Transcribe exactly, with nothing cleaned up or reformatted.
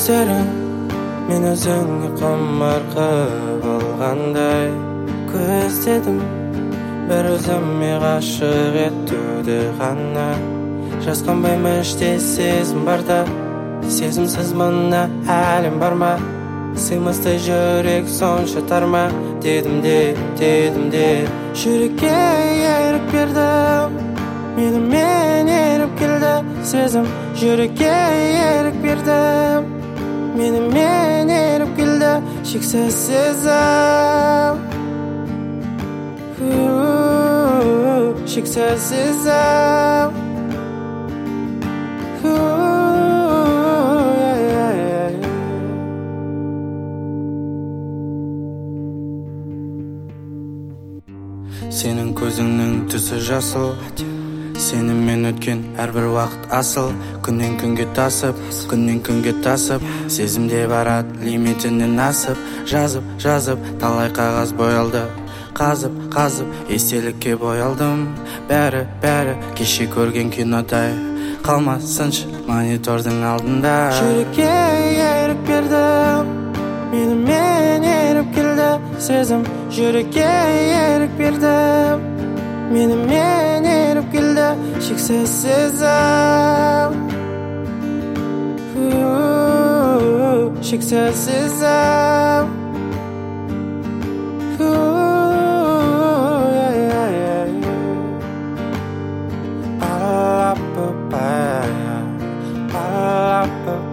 көздерің мен өзіңе құмарқа болғандай көздедім бір өзіме ғашық етуді ғана жасқанбаймын іште сезім барда сезімсіз мына әлем бар ма сыймастай жүрек сонша тар ма дедім де дедім де жүрекке ерік бердім менімен еріп келді сезім жүрекке ерік бердім менімен еріп келді шексіз сезім шексіз сезім сенің көзіңнің түсі жасыл сенімен өткен әрбір уақыт асыл күннен күнге тасып күннен күнге тасып сезімде барат лимитінен асып жазып жазып талай қағаз боялды қазып қазып естелікке боялдым бәрі бәрі кеше көрген кинодай қалмасыншы монитордың алдында жүрекке ерік бердім менімен еріп келді сезім жүрекке ерік бердім менімен еріп келді шексіз сезім шексіз сезім Ba-da-ba-ba-ba